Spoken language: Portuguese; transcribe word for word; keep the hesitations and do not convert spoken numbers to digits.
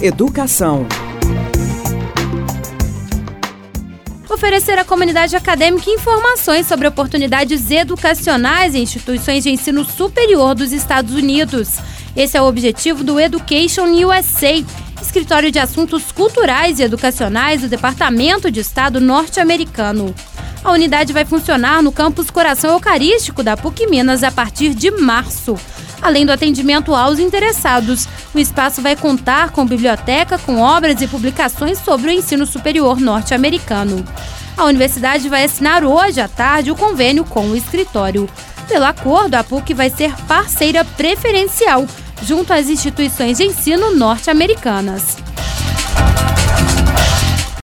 Educação. Oferecer à comunidade acadêmica informações sobre oportunidades educacionais em instituições de ensino superior dos Estados Unidos. Esse é o objetivo do Education U S A, escritório de assuntos culturais e educacionais do Departamento de Estado norte-americano. A unidade vai funcionar no campus Coração Eucarístico da PUC Minas a partir de março. Além do atendimento aos interessados, o espaço vai contar com biblioteca com obras e publicações sobre o ensino superior norte-americano. A universidade vai assinar hoje à tarde o convênio com o escritório. Pelo acordo, a PUC vai ser parceira preferencial junto às instituições de ensino norte-americanas.